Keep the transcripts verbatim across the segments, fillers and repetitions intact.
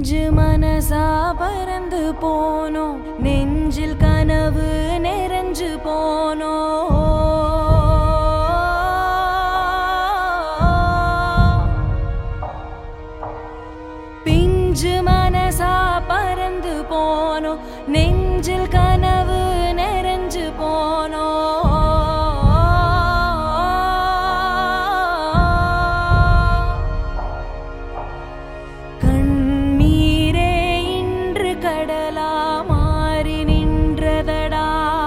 பிஞ்சு மனசா பறந்து போனோ நெஞ்சில் கனவு நிறைஞ்சு போனோ பிஞ்சு மனசா பறந்து போனோ நெஞ்சில் கனவு நிறைஞ்சு போனோ கடலா மாறி நின்றதடா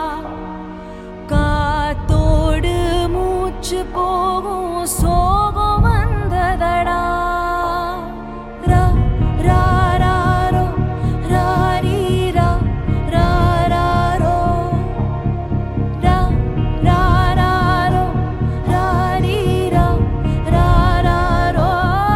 காத்தோடு மூச்சு போகும் சோகம் வந்ததடா ரா ரா ராரோ ராரீரா ராரோ ரா ரா ராரோ ராரீரா ராரோ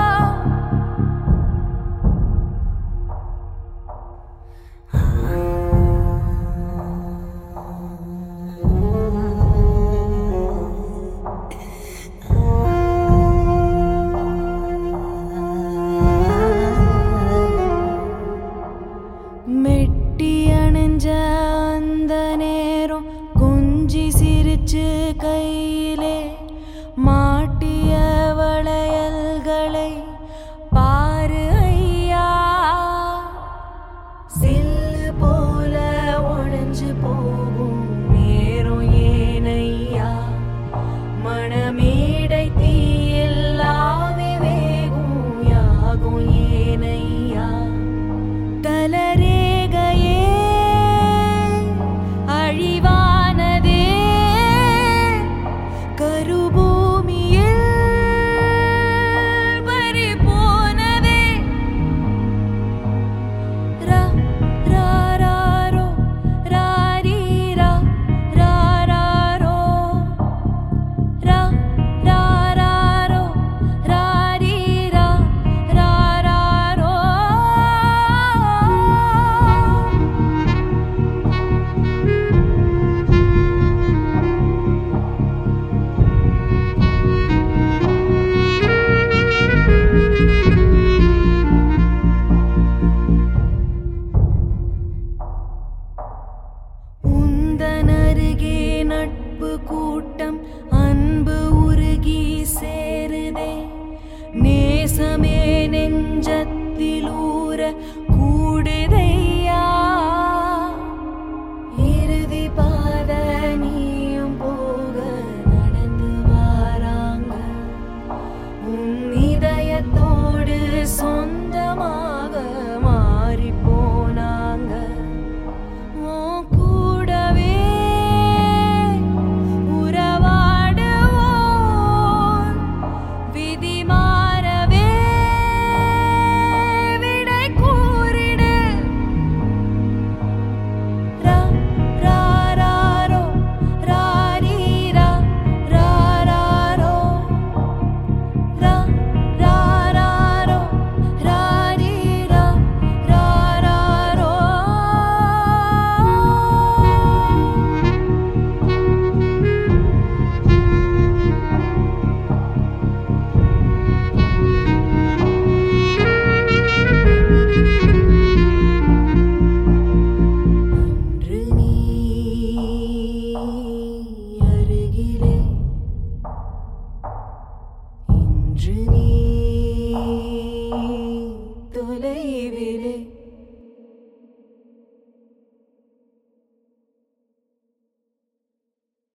மெட்டி அணிஞ்ச அந்த நேரம் கொஞ்சி சிரிச்சு கையிலே மாட்டிய வளையல்களை பாரு ஐயா சில்லு போல உடைஞ்சு போகும் நேரம் ஏனையா மணமேடை தீயில்லாவே வேகும் யாகும் ஏனையா தலரேகையே அழிவானதே கருபூமியில் பறி போனதே ரா ரா ராரோ ராரீரா ராரோ ரா ரா ராரோ ராரீரா ராரோ உந்தனருகே நட்பு கூட்டம் அன்பு உருகி சேருதே நேசமே நெஞ்சத்தில் ஊற கூடுதையா இறுதி பாத நீயும் போக நடந்து வாராங்க உன் இதயத்தோடு சொந்தமாக மாறி போனாங்க உன் கூடவே உறவாடுவோம் விதி மாறவே விடை கூறிடு ரா ரா ராரோ ராரீரா ராரோ ரா ரா ராரோ ராரீரா ராரோ அன்று நீ அருகிலே இன்று நீ தொலைவிலே